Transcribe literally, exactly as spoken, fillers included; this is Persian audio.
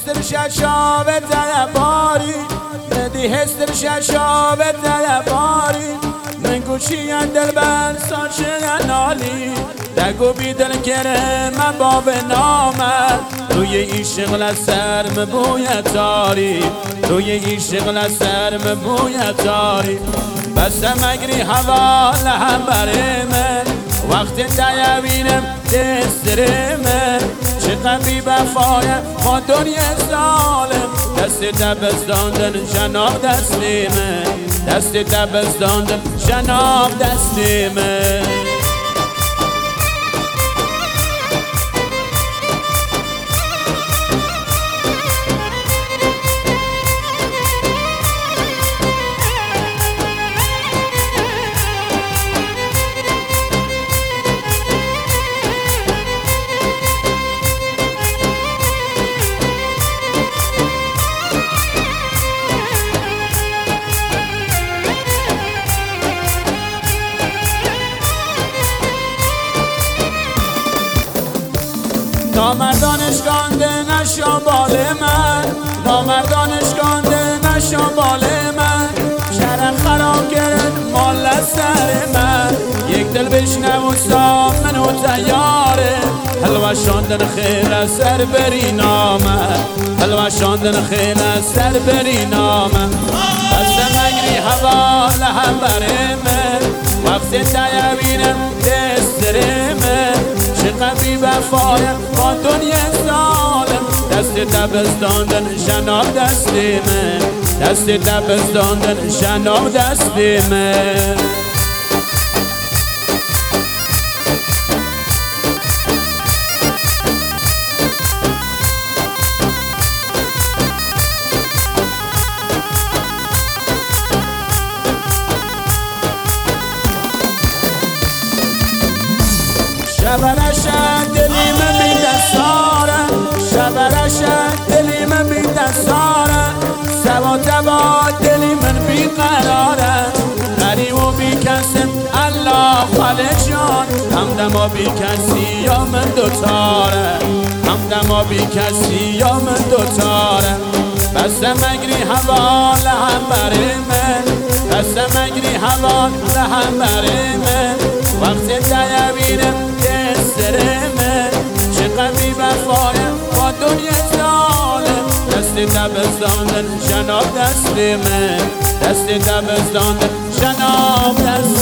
هستر ششا به طلباری بدی هستر ششا به طلباری من گوشی دل بر ساشه نالی دگو بی دل کرم باب نامد روی این شغل سرم بویت تاری روی این شغل سرم بویت تاری بسم اگری هوا لهم برمه وقت دیوینم دسترمه چقدر بی بفایه ما دنیا ظالم دست دبستاندن جناب دستیمه دست دبستاندن جناب دستیمه نامردانش گانده نشان بال من نامردانش گانده نشان بال من شرم خراب کرد مال سر من یک دل بشنم و سام منو تیاره حلوه شاندن خیل سر بری نامد حلوه شاندن خیل سر بری نامد بس مگری هوا لهم برمه وقت دیوینم دسترمه چقدر بی وفایم با دنیا ظالم دست دبستاندن جناب دستیمه دست دبستاندن جناب دستیمه شبرشت دلی من بی دستاره شبرشت دلی من بی دستاره سوا تبا دلی من بی قراره غریب و بی کسم الله خاله جان همدما بی کسی یا من دوتاره همدما بی کسی یا من دوتاره بس مگری هوا لهم برمه بس مگری هوا لهم برمه وقت دیوینم دسترمه چقدر بی وفایم با دنیا ظالم دست دبستاندن جناب دستیمه دست دبستاندن جناب دست